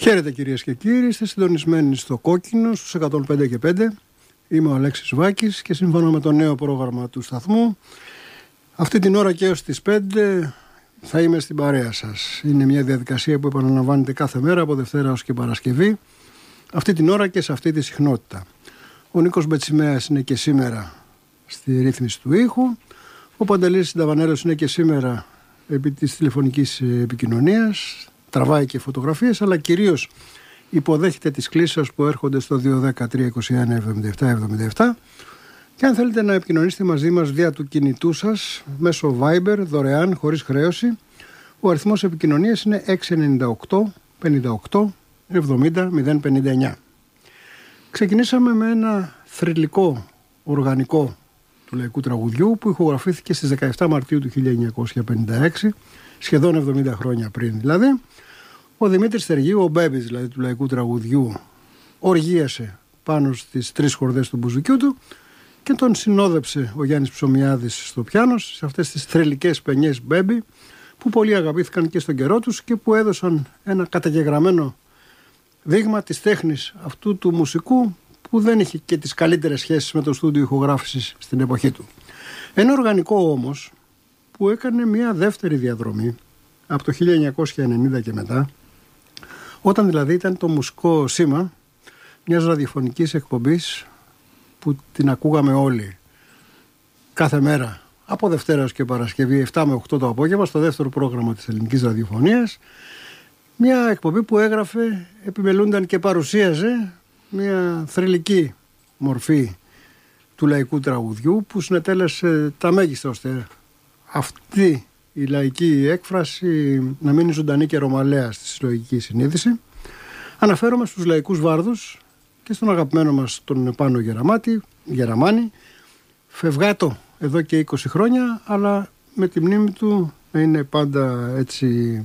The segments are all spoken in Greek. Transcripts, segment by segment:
Χαίρετε κυρίες και κύριοι, είστε συντονισμένοι στο Κόκκινο στους 105 και 5. Είμαι ο Αλέξης Βάκης και σύμφωνα με το νέο πρόγραμμα του σταθμού, αυτή την ώρα και έως τις 5 θα είμαι στην παρέα σας. Είναι μια διαδικασία που επαναλαμβάνεται κάθε μέρα από Δευτέρα ως και Παρασκευή, αυτή την ώρα και σε αυτή τη συχνότητα. Ο Νίκος Μπετσιμέας είναι και σήμερα στη ρύθμιση του ήχου. Ο Παντελής Συνταβανέρος είναι και σήμερα επί της τηλεφωνικής επικοινωνίας. Τραβάει και φωτογραφίες, αλλά κυρίως υποδέχεται τις κλήσεις που έρχονται στο 210-321-77-77. Και αν θέλετε να επικοινωνήσετε μαζί μας δια του κινητού σας, μέσω Viber, δωρεάν, χωρίς χρέωση, ο αριθμός επικοινωνίας είναι 698 58 70 059. Ξεκινήσαμε με ένα θρυλικό οργανικό του λαϊκού τραγουδιού που ηχογραφήθηκε στις 17 Μαρτίου του 1956, σχεδόν 70 χρόνια πριν δηλαδή. Ο Δημήτρης Θεργίου, ο Μπέμπης δηλαδή του λαϊκού τραγουδιού, οργίασε πάνω στις τρεις χορδές του μπουζουκιού του και τον συνόδεψε ο Γιάννης Ψωμιάδης στο πιάνο, σε αυτές τις θρυλικές πενιές Μπέμπη που πολύ αγαπήθηκαν και στον καιρό τους και που έδωσαν ένα καταγεγραμμένο δείγμα της τέχνης αυτού του μουσικού που δεν είχε και τις καλύτερες σχέσεις με το στούντιο ηχογράφησης στην εποχή του. Ένα οργανικό όμως που έκανε μια δεύτερη διαδρομή από το 1990 και μετά, όταν δηλαδή ήταν το μουσικό σήμα μιας ραδιοφωνικής εκπομπής που την ακούγαμε όλοι κάθε μέρα από Δευτέρα ως και Παρασκευή 7 με 8 το απόγευμα στο δεύτερο πρόγραμμα της ελληνικής ραδιοφωνίας, μια εκπομπή που έγραφε, επιμελούνταν και παρουσίαζε μια θρυλική μορφή του λαϊκού τραγουδιού που συνετέλεσε τα μέγιστα ώστε αυτή η λαϊκή έκφραση να μείνει ζωντανή και ρωμαλαία στη συλλογική συνείδηση. Αναφέρομαι στους λαϊκούς βάρδους και στον αγαπημένο μας τον Πάνο Γεραμάνη, φευγάτο εδώ και 20 χρόνια, αλλά με τη μνήμη του να είναι πάντα έτσι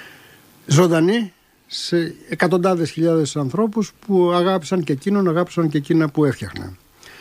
ζωντανή σε εκατοντάδες χιλιάδες ανθρώπους που αγάπησαν και εκείνον, αγάπησαν και εκείνα που έφτιαχναν.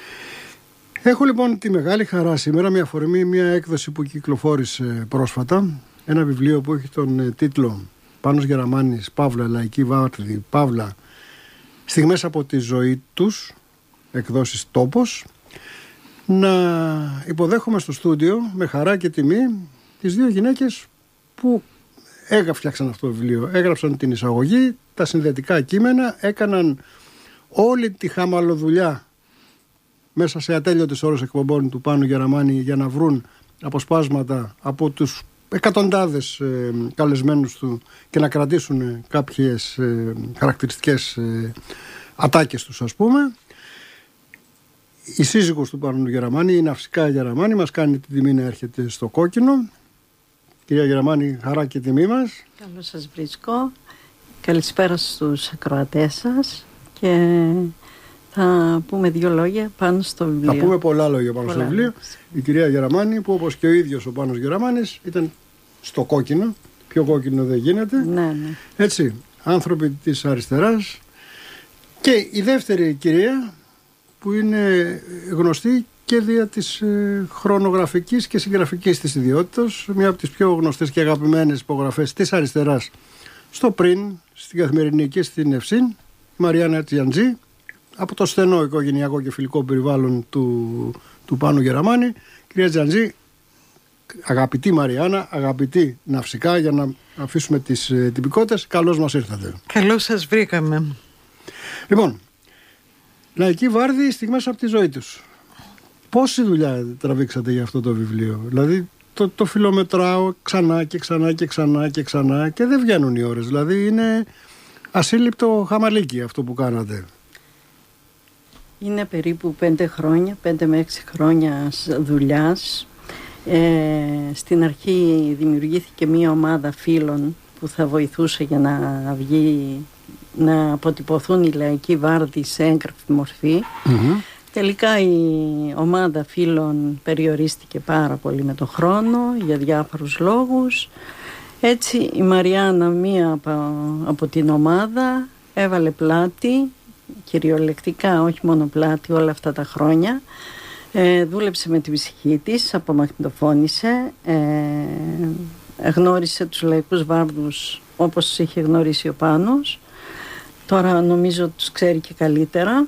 Έχω λοιπόν τη μεγάλη χαρά σήμερα με αφορμή μια έκδοση που κυκλοφόρησε πρόσφατα, ένα βιβλίο που έχει τον τίτλο Πάνος Γεραμάνης, Παύλα, Λαϊκή Βάρδη, Παύλα, στιγμές από τη ζωή τους, εκδόσεις Τόπος, να υποδέχομαι στο στούντιο με χαρά και τιμή τις δύο γυναίκες που φτιάξαν αυτό το βιβλίο. Έγραψαν την εισαγωγή, τα συνδετικά κείμενα, έκαναν όλη τη χαμαλοδουλειά μέσα σε ατέλειωτες ώρες εκπομπών του Πάνου Γεραμάνη για να βρουν αποσπάσματα από τους εκατοντάδες καλεσμένους του και να κρατήσουν κάποιες χαρακτηριστικές ατάκες τους, ας πούμε. Η σύζυγος του Πάνου Γεραμάνη, η Ναυσικά Γεραμάνη, μας κάνει την τιμή να έρχεται στο Κόκκινο. Κυρία Γεραμάνη, χαρά και τιμή μας. Καλώς σας βρίσκω. Καλησπέρα στους ακροατές σας και θα πούμε δύο λόγια πάνω στο βιβλίο. Θα πούμε πολλά λόγια πάνω στο βιβλίο. Η κυρία Γεραμάνη, που όπως και ο ίδιος ο Πάνος Γεραμάνης ήταν στο Κόκκινο, πιο κόκκινο δεν γίνεται. Ναι. Έτσι, άνθρωποι της αριστεράς. Και η δεύτερη κυρία που είναι γνωστή και δια της χρονογραφικής και συγγραφικής της ιδιότητας, μια από τις πιο γνωστές και αγαπημένες υπογραφές της αριστεράς στο πριν, στην Καθημερινή και στην Ευσύν, η Μαριάννα Τζιαντζή, από το στενό οικογενειακό και φιλικό περιβάλλον του Πάνου Γεραμάνη. Κυρία Τζιαντζή, αγαπητή Μαριάννα, αγαπητή Ναυσικά, για να αφήσουμε τις τυπικότητες, καλώς μας ήρθατε. Καλώς σας βρήκαμε. Λοιπόν, λαϊκή βάρδη, στιγμές από τη ζωή τους. Πόση δουλειά τραβήξατε για αυτό το βιβλίο? Δηλαδή το φιλομετράω ξανά και ξανά και ξανά και ξανά και δεν βγαίνουν οι ώρες. Δηλαδή είναι ασύλληπτο χαμαλίκι αυτό που κάνατε. Είναι περίπου 5 με 6 χρόνια δουλειάς. Στην αρχή δημιουργήθηκε μια ομάδα φίλων που θα βοηθούσε για να αποτυπωθούν οι λαϊκοί βάρδοι σε έγγραφη μορφή. Τελικά η ομάδα φίλων περιορίστηκε πάρα πολύ με τον χρόνο για διάφορους λόγους. Έτσι η Μαριάννα, μία από την ομάδα, έβαλε πλάτη, κυριολεκτικά, όχι μόνο πλάτη, όλα αυτά τα χρόνια. Δούλεψε με την ψυχή της, απομαγνητοφώνησε, γνώρισε τους λαϊκούς βάρδους όπως είχε γνωρίσει ο Πάνος. Τώρα νομίζω τους ξέρει και καλύτερα,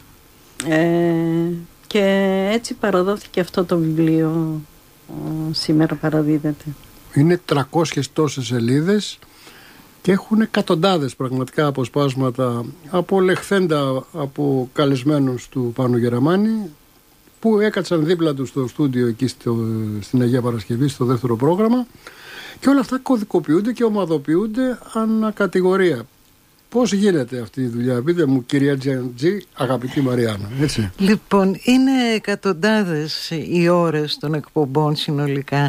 και έτσι παραδόθηκε αυτό το βιβλίο, σήμερα παραδίδεται. Είναι 300 τόσες σελίδες και έχουν εκατοντάδες πραγματικά αποσπάσματα από λεχθέντα από καλεσμένους του Πάνου Γεραμάνη, που έκατσαν δίπλα του στο στούντιο εκεί στην Αγία Παρασκευή, στο δεύτερο πρόγραμμα, και όλα αυτά κωδικοποιούνται και ομαδοποιούνται ανακατηγορία. Πώς γίνεται αυτή η δουλειά, πείτε μου, κυρία Τζιαντζή, αγαπητή Μαριάννα, έτσι? Λοιπόν, είναι εκατοντάδες οι ώρες των εκπομπών συνολικά.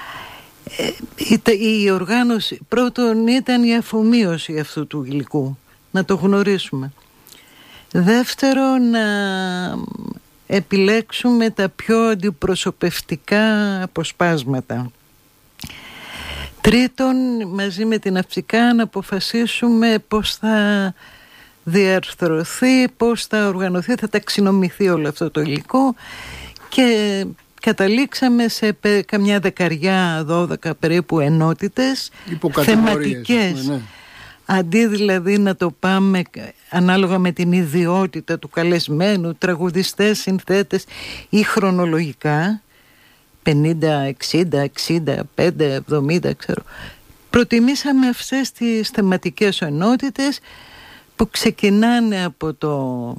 Η οργάνωση πρώτον ήταν η αφομοίωση αυτού του υλικού, να το γνωρίσουμε. Δεύτερον, να επιλέξουμε τα πιο αντιπροσωπευτικά αποσπάσματα. Τρίτον, μαζί με την Αυτσικά να αποφασίσουμε πώς θα διαρθρωθεί, πώς θα οργανωθεί, θα ταξινομηθεί όλο αυτό το υλικό, και καταλήξαμε σε καμιά 10-12 περίπου ενότητες θεματικές. Ναι. Αντί δηλαδή να το πάμε ανάλογα με την ιδιότητα του καλεσμένου, τραγουδιστές, συνθέτες ή χρονολογικά, 50, 60, 65, 70 ξέρω, προτιμήσαμε αυτές τις θεματικές ενότητες που ξεκινάνε από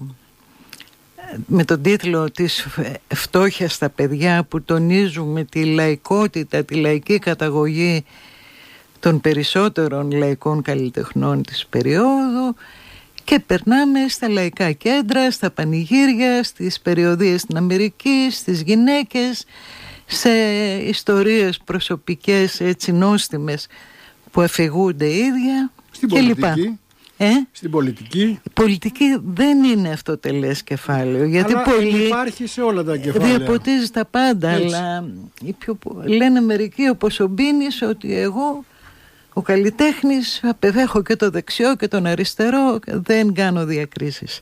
με τον τίτλο της φτώχειας στα παιδιά, που τονίζουμε τη λαϊκότητα, τη λαϊκή καταγωγή των περισσότερων λαϊκών καλλιτεχνών της περίοδου, και περνάμε στα λαϊκά κέντρα, στα πανηγύρια, στις περιοδίες στην Αμερική, στις γυναίκες, σε ιστορίες προσωπικές έτσι νόστιμες που αφηγούνται ίδια κλπ. Στην πολιτική. Η πολιτική δεν είναι αυτοτελές κεφάλαιο, γιατί πολύ υπάρχει σε όλα τα κεφάλαια. Διαποτίζει τα πάντα, έτσι. Αλλά λένε μερικοί, όπως ο Μπίνης, ότι εγώ ο καλλιτέχνης απεδέχω και το δεξιό και τον αριστερό, δεν κάνω διακρίσεις.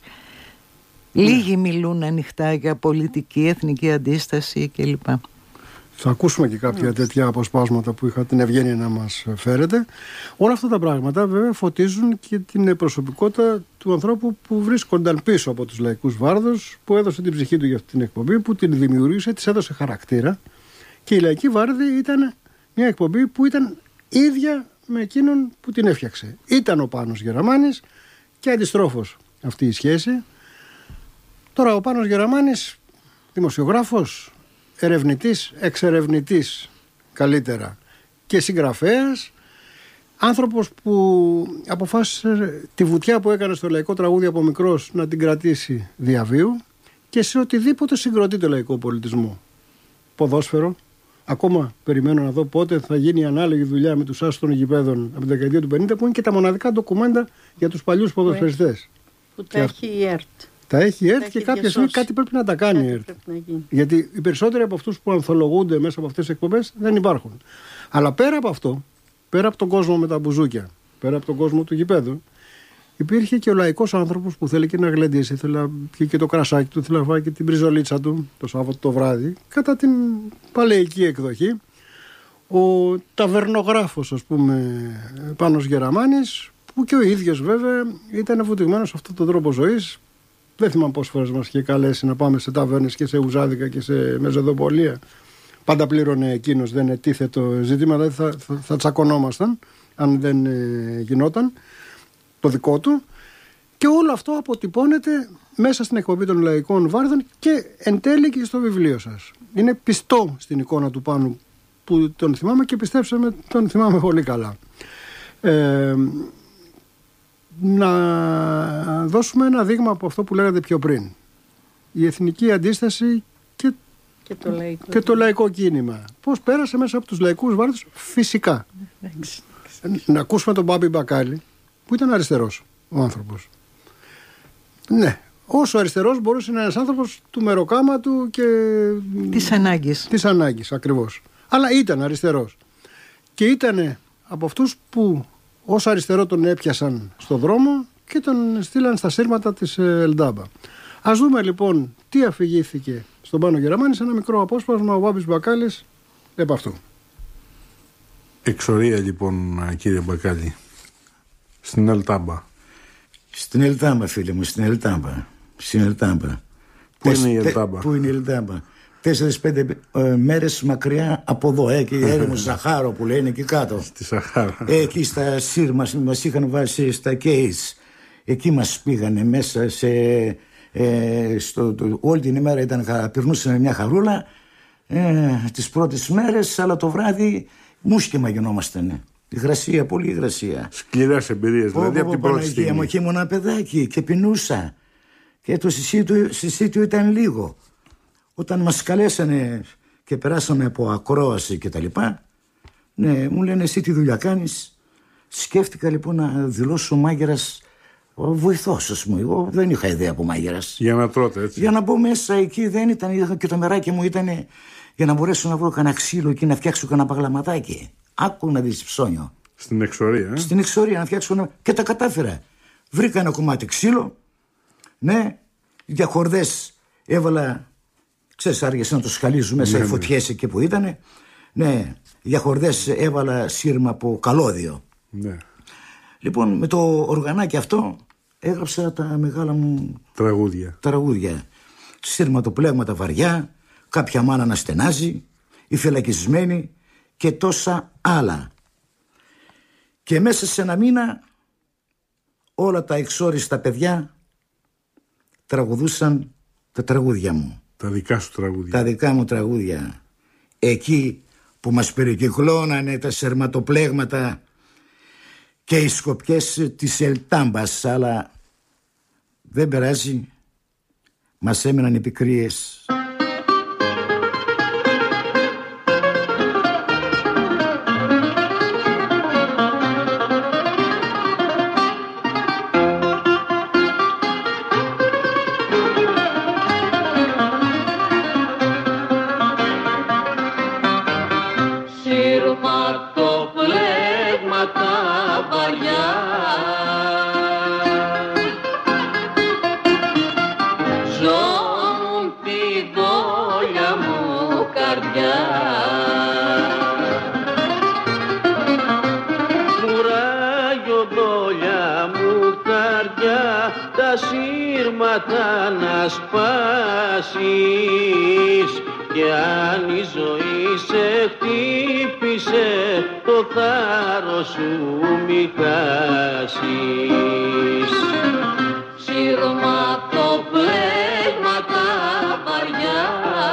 Λίγοι μιλούν ανοιχτά για πολιτική, εθνική αντίσταση κλπ. Θα ακούσουμε και κάποια τέτοια αποσπάσματα που είχα την ευγένεια να μας φέρετε. Όλα αυτά τα πράγματα βέβαια φωτίζουν και την προσωπικότητα του ανθρώπου που βρίσκονταν πίσω από τους λαϊκούς βάρδους, που έδωσε την ψυχή του για αυτή την εκπομπή, που την δημιούργησε, της έδωσε χαρακτήρα. Και η Λαϊκή Βάρδη ήταν μια εκπομπή που ήταν ίδια με εκείνον που την έφτιαξε. Ήταν ο Πάνος Γεραμάνης και αντιστρόφως αυτή η σχέση. Τώρα ο Πάνος Γεραμάνης, δημοσιογράφος, ερευνητής, εξερευνητής καλύτερα, και συγγραφέας, άνθρωπος που αποφάσισε τη βουτιά που έκανε στο λαϊκό τραγούδι από μικρός να την κρατήσει διαβίου και σε οτιδήποτε συγκροτεί το λαϊκό πολιτισμό. Ποδόσφαιρο. Ακόμα περιμένω να δω πότε θα γίνει η ανάλογη δουλειά με τους άσους των γηπέδων από την δεκαετία του 50, που είναι και τα μοναδικά ντοκουμέντα για τους παλιούς ποδοσφαιριστές. Που τα έχει η ΕΡΤ. Τα έχει η ΕΡΤ και κάποια στιγμή κάτι πρέπει να τα κάνει η ΕΡΤ. Γιατί οι περισσότεροι από αυτούς που ανθολογούνται μέσα από αυτές τις εκπομπές δεν υπάρχουν. Αλλά πέρα από αυτό, πέρα από τον κόσμο με τα μπουζούκια, πέρα από τον κόσμο του γηπέδου, υπήρχε και ο λαϊκός άνθρωπος που θέλει και να γλεντήσει, θέλει να πιει και το κρασάκι του, θέλει να φάει και την μπριζολίτσα του το Σάββατο το βράδυ, κατά την παλαιική εκδοχή. Ο ταβερνογράφος, ας πούμε, Πάνος Γεραμάνης, που και ο ίδιος βέβαια ήταν βουτυγμένος σε αυτόν τον τρόπο ζωής. Δεν θυμάμαι πόσες φορές μας είχε καλέσει να πάμε σε ταβέρνες και σε ουζάδικα και σε μεζεδοπολία. Πάντα πλήρωνε εκείνος, δεν ετίθετο ζήτημα, δηλαδή θα τσακωνόμασταν αν δεν γινόταν το δικό του. Και όλο αυτό αποτυπώνεται μέσα στην εκπομπή των Λαϊκών Βάρδων και εν τέλει και στο βιβλίο σας. Είναι πιστό στην εικόνα του Πάνου που τον θυμάμαι, και πιστέψτε με, τον θυμάμαι πολύ καλά. Να δώσουμε ένα δείγμα από αυτό που λέγατε πιο πριν. Η εθνική αντίσταση και το λαϊκό κίνημα. Πώς πέρασε μέσα από τους λαϊκούς βάρδους, φυσικά. Να ακούσουμε τον Μπάμπη Μπακάλι, που ήταν αριστερός ο άνθρωπος. Ναι, όσο αριστερός μπορούσε να είναι ένας άνθρωπος του μεροκάματου και της ανάγκης ακριβώς. Αλλά ήταν αριστερός. Και ήταν από αυτούς που ως αριστερό τον έπιασαν στο δρόμο και τον στείλαν στα σύρματα της Ελντάμπα. Ας δούμε λοιπόν τι αφηγήθηκε στον Πάνο Γεραμάνη σε ένα μικρό απόσπασμα ο Μπάμπης Μπακάλης επ' αυτού. Εξορία λοιπόν, κύριε Μπακάλη, στην Ελντάμπα. Στην Ελτάμπα, φίλε μου, στην Ελτάμπα. Πού είναι η Ελτάμπα? Πού είναι η Ελτάμπα? 4-5 μέρες μακριά από εδώ, και η έρημο Σαχάρο που λένε εκεί κάτω. Στη Σαχάρα. Εκεί στα Σύρμα μας είχαν βάσει στα Κέις. Εκεί μας πήγανε μέσα σε. Όλη την ημέρα περνούσαν μια χαρούλα τις πρώτες μέρες, αλλά το βράδυ μουσκεμα γινόμασταν. Υγρασία, πολύ υγρασία. Σκληρές εμπειρίες, δηλαδή από την πρώτη στιγμή. Μου, και ήμουν ένα παιδάκι και πεινούσα. Και το συσίτιο ήταν λίγο. Όταν μας καλέσανε και περάσαμε από ακρόαση και τα λοιπά, ναι, μου λένε εσύ τι δουλειά κάνεις? Σκέφτηκα λοιπόν να δηλώσω μάγειρας βοηθός, ας πούμε. Εγώ δεν είχα ιδέα από μάγειρας. Για να τρώτε, έτσι. Για να μπω μέσα εκεί δεν ήταν, και το μεράκι μου ήταν για να μπορέσω να βρω κανένα ξύλο και να φτιάξω κανένα παγλαματάκι. Άκου να δεις ψώνιο. Στην εξορία. Στην εξορία να φτιάξω και τα κατάφερα. Βρήκα ένα κομμάτι ξύλο, ναι, για χορδές έβαλα. Ξέρεις, άργησε να το σκαλίζω μέσα, οι φωτιές εκεί που ήτανε. Ναι, για χορδές έβαλα σύρμα από καλώδιο. Ναι. Λοιπόν, με το οργανάκι αυτό έγραψα τα μεγάλα μου τραγούδια. Σύρματοπλέγματα βαριά, κάποια μάνα να στενάζει, οι φυλακισμένοι και τόσα άλλα. Και μέσα σε ένα μήνα όλα τα εξόριστα παιδιά τραγουδούσαν τα τραγούδια μου. Τα δικά σου τραγούδια. Τα δικά μου τραγούδια. Εκεί που μας περικυκλώνανε τα σερματοπλέγματα και οι σκοπιές της Ελτάμπας, αλλά δεν περάζει, μας έμεναν οι πικρίες. Να σπάσεις, και αν η ζωή σε χτύπησε, το θάρρος σου μη χάσεις. Σύρματοπλέγματα βαριά,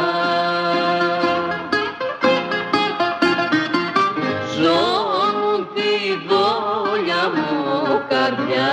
ζώνουν τη δόλια μου καρδιά.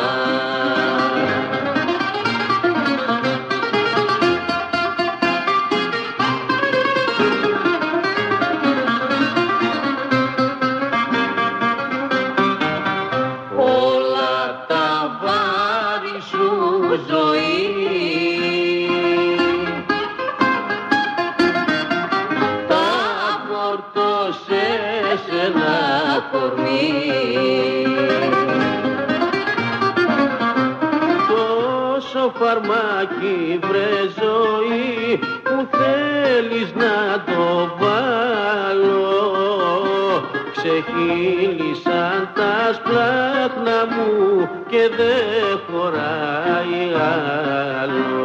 Τόσο φαρμάκι βρε ζωή που θέλεις να το βάλω, ξεχύλισαν τα σπλάχνα μου και δεν χωράει άλλο.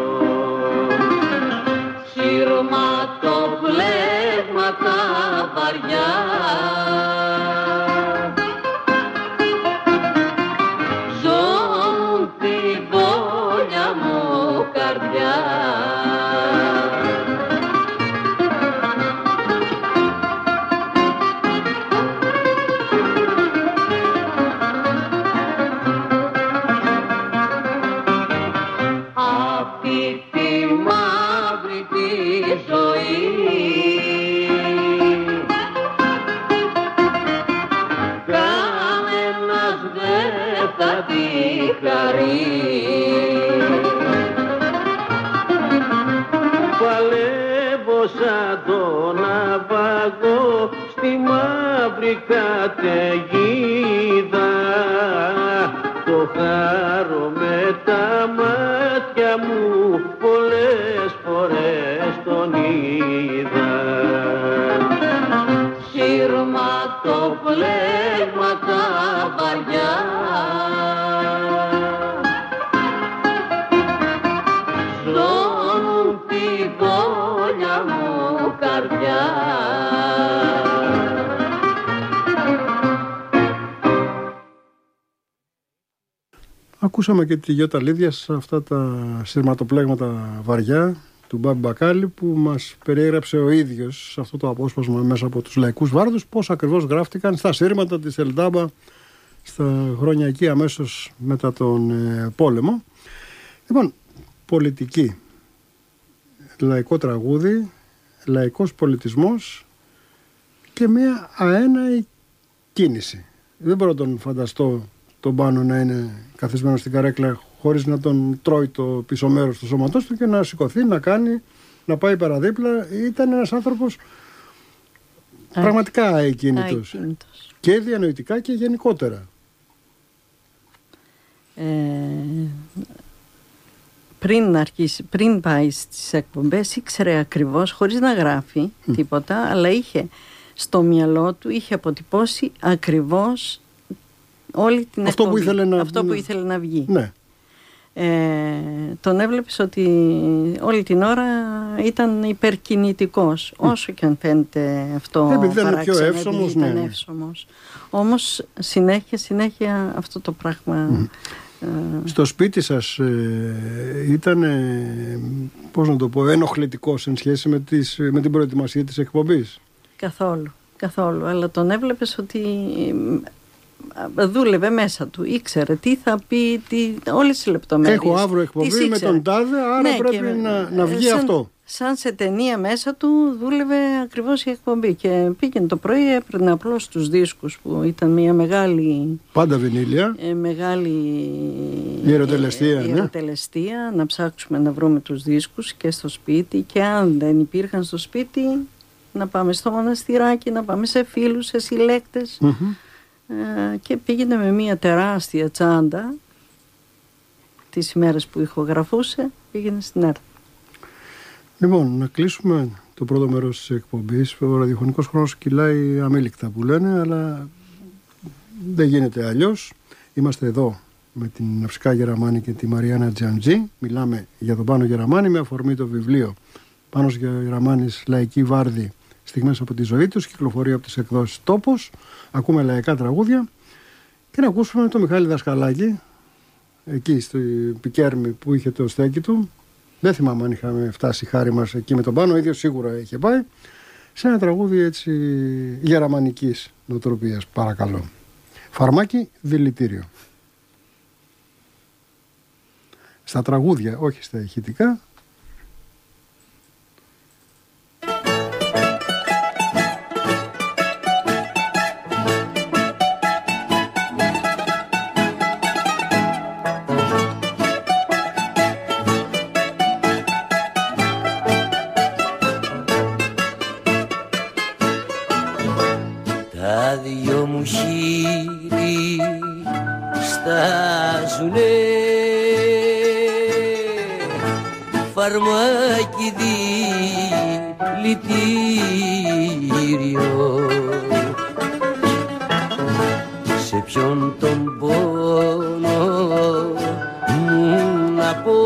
Σύρματοπλέγματα βαριά, παλεύω σαν το ναυαγό στη μαύρη καταιγίδα, το χάρω με τα μάτια μου, πολλές φορές τον είδα. Σύρματοπλέγματα βαριά, Ακούσαμε και τη Γιώτα Λίδια σε αυτά τα σειρματοπλέγματα βαριά του Μπάμπη Μπακάλι, που μας περιέγραψε ο ίδιος σε αυτό το απόσπασμα μέσα από τους λαϊκούς βάρδους πώς ακριβώς γράφτηκαν στα σύρματα της Ελντάμπα στα χρόνια εκεί αμέσως μετά τον πόλεμο. Λοιπόν, πολιτική, λαϊκό τραγούδι, λαϊκός πολιτισμός και μια αέναη κίνηση. Δεν μπορώ να τον φανταστώ τον Πάνο να είναι καθισμένο στην καρέκλα χωρίς να τον τρώει το πίσω μέρος του σώματός του και να σηκωθεί, να κάνει, να πάει παραδίπλα. Ήταν ένας άνθρωπος πραγματικά αεκίνητος. Και διανοητικά και γενικότερα. Πριν πάει στις εκπομπές ήξερε ακριβώς, χωρίς να γράφει τίποτα, αλλά είχε στο μυαλό του, είχε αποτυπώσει ακριβώς όλη την εκπομπή, αυτό που ήθελε να βγει. Ναι. Τον έβλεπες ότι όλη την ώρα ήταν υπερκινητικός, όσο και αν φαίνεται αυτό παράξενο, εύσωμος, ήταν εύσωμος. Όμως συνέχεια αυτό το πράγμα. Στο σπίτι σας ήταν, πώς να το πω, ενοχλητικός εν σχέση με την προετοιμασία της εκπομπής? Καθόλου, αλλά τον έβλεπες ότι δούλευε μέσα του, ήξερε τι θα πει, όλες τις λεπτομέρειες. Έχω αύριο εκπομπή με τον τάδε, άρα ναι, πρέπει να βγει αυτό. Σαν σε ταινία μέσα του δούλευε ακριβώς η εκπομπή και πήγαινε το πρωί, έπαιρνε απλώς τους δίσκους που ήταν μια μεγάλη... Πάντα βινίλια. Μεγάλη ιεροτελεστία, να ψάξουμε να βρούμε τους δίσκους και στο σπίτι, και αν δεν υπήρχαν στο σπίτι να πάμε στο μοναστηράκι, να πάμε σε φίλους, σε συλλέκτες. Και πήγαινε με μια τεράστια τσάντα τις ημέρες που ηχογραφούσε, πήγαινε στην ΕΡΤ. Λοιπόν, να κλείσουμε το πρώτο μέρος της εκπομπής. Ο ραδιοφωνικός χρόνος κυλάει αμήλικτα που λένε, αλλά δεν γίνεται αλλιώς. Είμαστε εδώ με την Ναυσικά Γεραμάνη και τη Μαριάννα Τζαντζή. Μιλάμε για τον Πάνο Γεραμάνη με αφορμή το βιβλίο Πάνος Γεραμάνης, Λαϊκή Βάρδη, στιγμές από τη ζωή τους, κυκλοφορεί από τις εκδόσεις Τόπος. Ακούμε λαϊκά τραγούδια και να ακούσουμε τον Μιχάλη Δασκαλάκη εκεί στη Πικέρμη που είχε το στέκι του. Δεν θυμάμαι αν είχαμε φτάσει χάρη μας εκεί με τον Πάνο, ο ίδιος σίγουρα είχε πάει, σε ένα τραγούδι έτσι γεραμανικής νοοτροπίας. Παρακαλώ. Φαρμάκι δηλητήριο. Στα τραγούδια, όχι στα ηχητικά. Φαρμάκι δηλητήριο, σε ποιον τον πόνο μου να πω,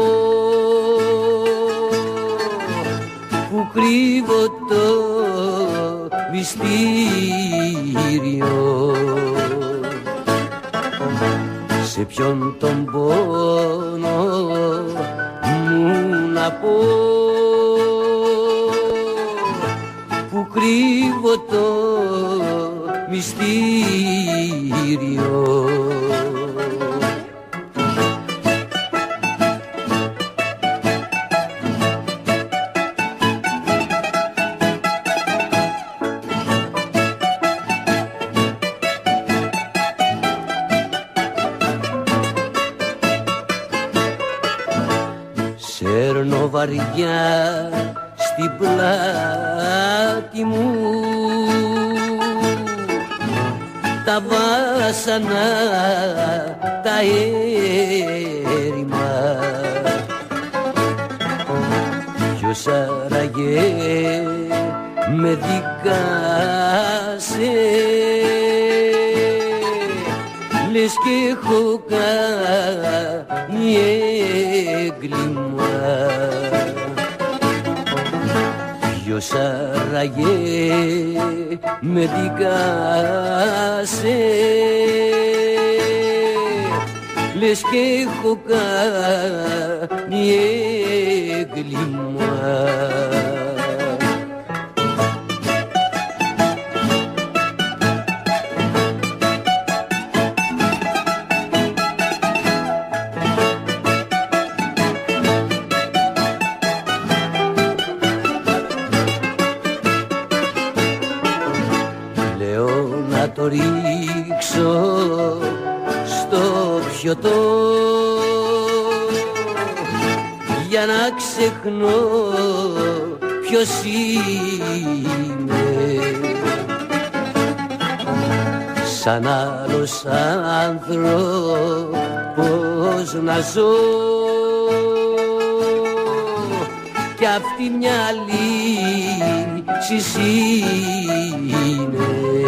που κρύβω το μυστήριο, σε ποιον τον πόνο να πω, που κρύβω το μυστήριο. Σέρνω βαριά στην πλάτη μου τα βάσανα τα έρημα, ποιος άραγε με δικάσε, λες και έχω κάνει έγκλημα. Ποιος άραγε με δικάσε, λες και έχω κάνει έγκλημα. Το ρίξω στο πιωτό για να ξεχνώ ποιος είμαι. Σαν άλλος άνθρωπος να ζω κι αυτή μια λύση είναι.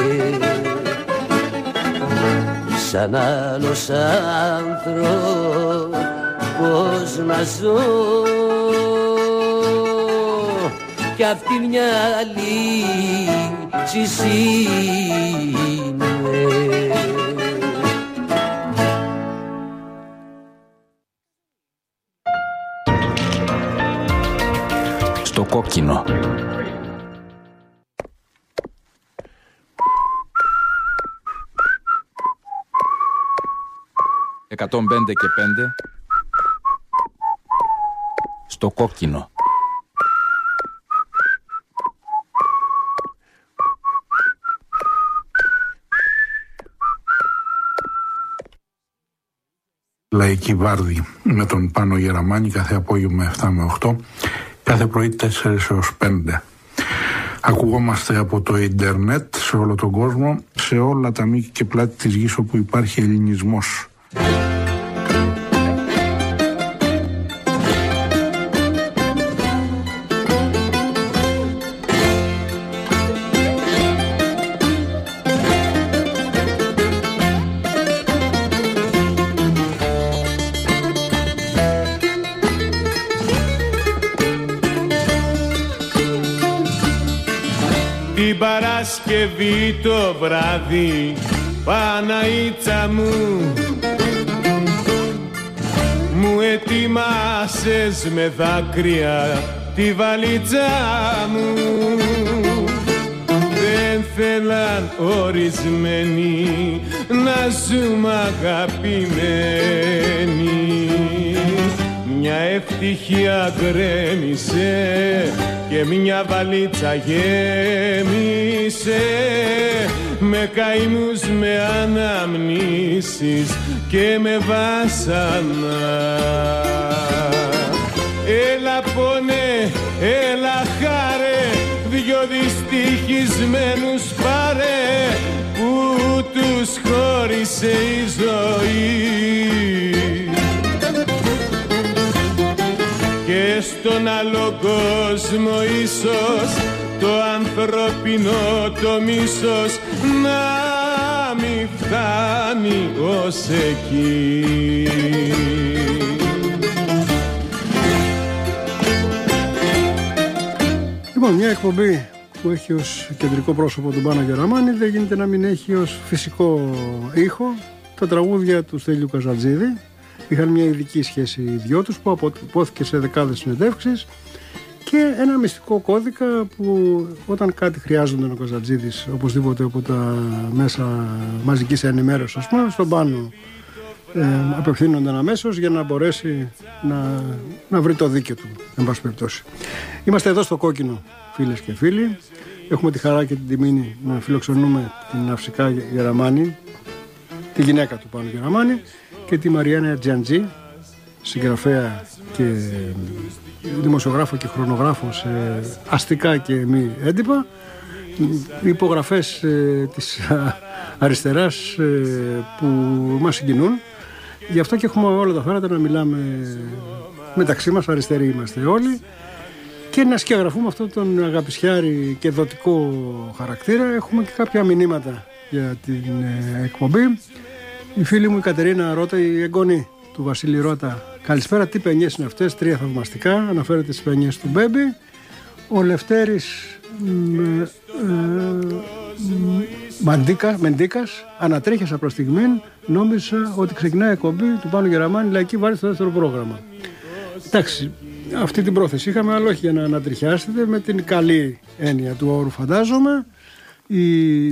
Σαν άλλος άνθρωπος να ζω κι αυτή μια λύση είναι. Στο κόκκινο. «105 και 5» στο κόκκινο. Λαϊκή Βάρδη με τον Πάνο Γεραμάνη κάθε απόγευμα 7 με 8, κάθε πρωί 4 έως 5. Ακουγόμαστε από το ίντερνετ σε όλο τον κόσμο, σε όλα τα μήκη και πλάτη της γης όπου υπάρχει ελληνισμός. Την Παρασκευή το βράδυ, Παναήτσα μου ετοιμάσες με δάκρυα τη βαλίτσα μου. Δεν θέλαν ορισμένοι να ζούμε αγαπημένοι. Μια ευτυχία γκρέμισε και μια βαλίτσα γέμισε με καημούς, με αναμνήσεις και με βάσανα. Έλα πόνε, έλα χάρε, δυο δυστυχισμένους πάρε που τους χώρισε η ζωή. Και στον άλλο κόσμο ίσως το ανθρώπινο το μίσος να μη φτάνει ως εκεί. Λοιπόν, μια εκπομπή που έχει ως κεντρικό πρόσωπο τον Πάνο Γεραμάνη δεν γίνεται να μην έχει ως φυσικό ήχο τα τραγούδια του Στέλιου Καζατζίδη. Είχαν μια ειδική σχέση οι δυο τους που αποτυπώθηκε σε δεκάδες συνεντεύξεις και ένα μυστικό κώδικα που όταν κάτι χρειάζονταν ο Καζατζίδης οπωσδήποτε από τα μέσα μαζικής ενημέρωσης, ας πούμε, στον Πάνο απευθύνονταν αμέσως για να μπορέσει να βρει το δίκαιο του, εν πάση περιπτώσει. Είμαστε εδώ στο Κόκκινο, φίλες και φίλοι. Έχουμε τη χαρά και την τιμή να φιλοξενούμε την Ναυσικά Γεραμάνη, τη γυναίκα του Πάνου Γεραμάνη, και τη Μαριάννα Τζιαντζή, συγγραφέα και δημοσιογράφο και χρονογράφο σε αστικά και μη έντυπα, υπογραφές της αριστεράς που μας συγκινούν. Γι' αυτό και έχουμε όλα τα φάρατα να μιλάμε μεταξύ μας, αριστεροί είμαστε όλοι, και να σκιαγραφούμε αυτόν τον αγαπησιάρη και δοτικό χαρακτήρα. Έχουμε και κάποια μηνύματα για την εκπομπή. Η φίλη μου η Κατερίνα Ρώτα, η εγγονή του Βασίλη Ρώτα, καλησπέρα, τι παινιές είναι αυτές, 3 θαυμαστικά, αναφέρεται στις παινιές του Μπέμπι. Ο Λευτέρης Μεντίκας, ανατρίχιασα προς στιγμήν, νόμιζα ότι ξεκινάει η εκπομπή του Πάνου Γεραμάνη, Λαϊκή Βάρδη στο δεύτερο πρόγραμμα. Εντάξει, αυτή την πρόθεση είχαμε, αλλά όχι για να ανατριχιάσετε, με την καλή έννοια του όρου φαντάζομαι. Η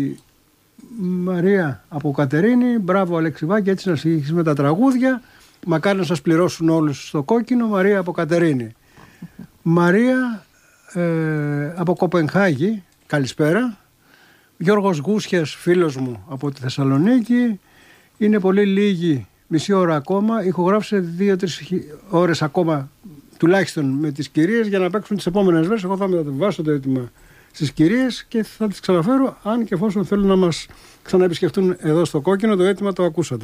Μαρία από Κατερίνη, μπράβο Αλεξιβάκη, έτσι να συνεχίσεις με τα τραγούδια. Μακάρι να σας πληρώσουν όλους στο κόκκινο. Μαρία από Κατερίνη. Μαρία από Κοπενχάγη, καλησπέρα. Γιώργος Γούσιας, φίλος μου από τη Θεσσαλονίκη. Είναι πολύ λίγη, μισή ώρα ακόμα. Ηχογράφησε 2-3 ώρες ακόμα τουλάχιστον με τις κυρίες για να παίξουν τις επόμενες μέρες. Εγώ θα μεταβιβάσω το έτοιμα στις κυρίες και θα τις ξαναφέρω, αν και εφόσον θέλουν να μας ξαναεπισκεφτούν εδώ στο κόκκινο. Το έτοιμα το ακούσατε.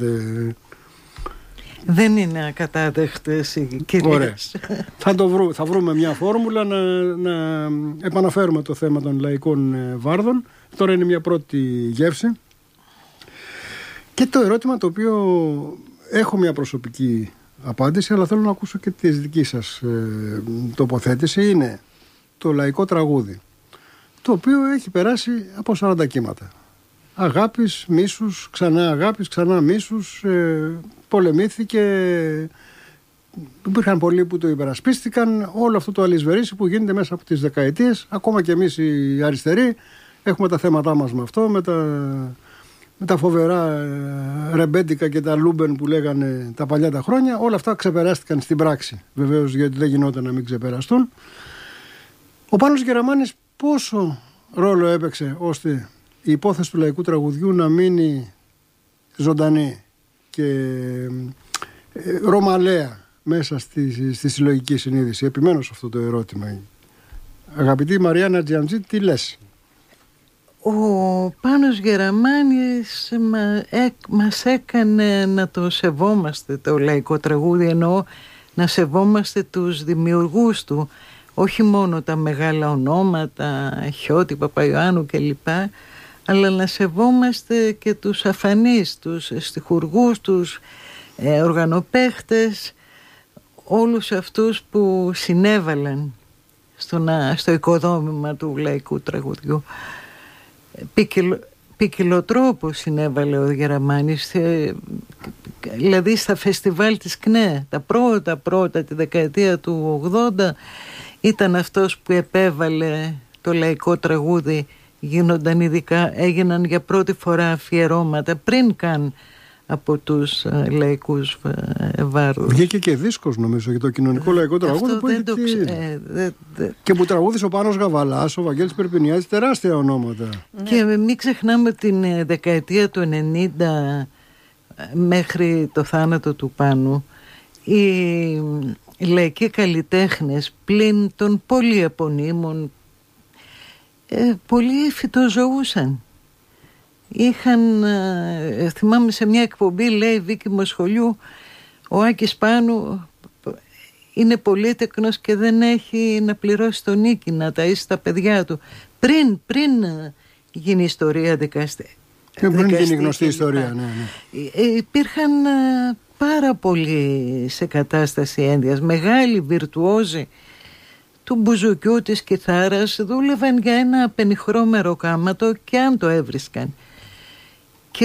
Δεν είναι ακατάδεχτες οι κυρίες. Θα βρούμε μια φόρμουλα να επαναφέρουμε το θέμα των λαϊκών βάρδων. Τώρα είναι μια πρώτη γεύση. Και το ερώτημα το οποίο έχω μια προσωπική απάντηση, αλλά θέλω να ακούσω και τη δική σας τοποθέτηση, είναι το λαϊκό τραγούδι, το οποίο έχει περάσει από 40 κύματα. Αγάπης, μίσους, ξανά αγάπης, ξανά μίσους, πολεμήθηκε, υπήρχαν πολλοί που το υπερασπίστηκαν, όλο αυτό το αλυσβερίσι που γίνεται μέσα από τις δεκαετίες. Ακόμα και εμείς οι αριστεροί έχουμε τα θέματά μας με αυτό, με τα φοβερά ρεμπέντικα και τα λούμπεν που λέγανε τα παλιά τα χρόνια. Όλα αυτά ξεπεράστηκαν στην πράξη, βεβαίως, γιατί δεν γινόταν να μην ξεπεραστούν. Ο Πάνος Γεραμάνης πόσο ρόλο έπαιξε ώστε η υπόθεση του λαϊκού τραγουδιού να μείνει ζωντανή και ρωμαλαία μέσα στη συλλογική συνείδηση? Επιμένω σε αυτό το ερώτημα. Αγαπητή Μαριάννα Τζιαντζή, τι λες? Ο Πάνος Γεραμάνης μας έκανε να το σεβόμαστε το λαϊκό τραγούδι, εννοώ να σεβόμαστε τους δημιουργούς του, όχι μόνο τα μεγάλα ονόματα, Χιώτη, Παπαϊωάννου κλπ, αλλά να σεβόμαστε και τους αφανείς, τους στιχουργούς, τους οργανοπαίχτες, όλους αυτούς που συνέβαλαν στο οικοδόμημα του λαϊκού τραγουδιού. Ποικιλοτρόπως συνέβαλε ο Γεραμάνης, δηλαδή στα φεστιβάλ της ΚΝΕ τα πρώτα τη δεκαετία του 80 ήταν αυτός που επέβαλε το λαϊκό τραγούδι. Έγιναν για πρώτη φορά αφιερώματα πριν καν από τους λαϊκούς βάρδους. Βγήκε και δίσκος νομίζω για το κοινωνικό λαϊκό τραγούδι που και που τραγούδισε ο Πάνος Γαβαλάς, ο Βαγγέλης Περπινιάδης, τεράστια ονόματα. Και μην ξεχνάμε την δεκαετία του 90 μέχρι το θάνατο του Πάνου, οι λαϊκοί καλλιτέχνες πλην των πολυεπωνύμων πολλοί φυτοζωούσαν. Θυμάμαι σε μια εκπομπή, λέει η Βίκη Μοσχολιού, ο Άκης Πάνου είναι πολύτεκνος και δεν έχει να πληρώσει τον νίκη, να ταΐσει τα παιδιά του. Πριν γίνει ιστορία δικαστή. Και πριν γίνει γνωστή ιστορία, ναι. Υπήρχαν πάρα πολλοί σε κατάσταση ένδυας, μεγάλοι βιρτουόζοι του μπουζουκιού, της κιθάρας, δούλευαν για ένα πενιχρό μεροκάματο και αν το έβρισκαν. Και